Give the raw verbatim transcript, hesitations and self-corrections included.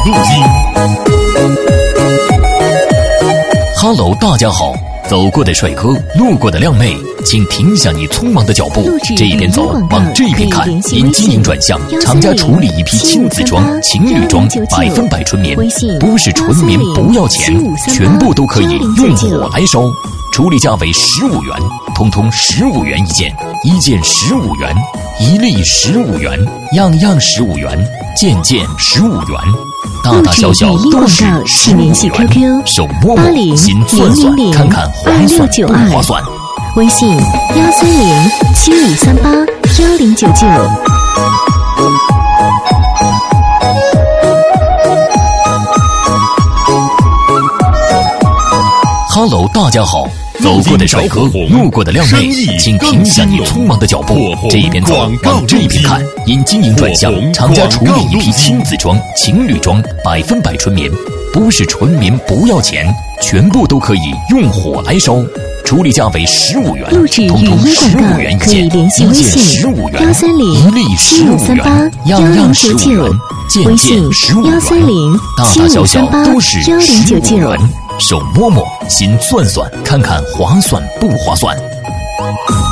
录音。 Hello， 大家好。走过的帅哥，路过的靓妹，请停下你匆忙的脚步，这一边走往这一边看。因经营转向，厂家处理一批亲子装、情侣装，百分百纯棉，不是纯棉不要钱，全部都可以用火来烧。处理价为十五元，通通十五元一件，一件十五元，一粒十五元，样样十五元，件件十五元。大大小小都是十五元，手摸摸，心算算，看看划算不划算。 微信幺三零七五三八幺零九九。 Hello， 大家好。走过的帅哥，路过的靓妹，请停下你匆忙的脚步，这一边走往这一边看。因经营转向，厂家处理一批亲子装、情侣装，百分百纯棉，不是纯棉不要钱，全部都可以用火来烧。处理价为十五元，通通十五元一件，一件十五元，一粒十五元，样样十五元，件件十五元，大大小小都是十五元。手摸摸，心算算，看看划算不划算。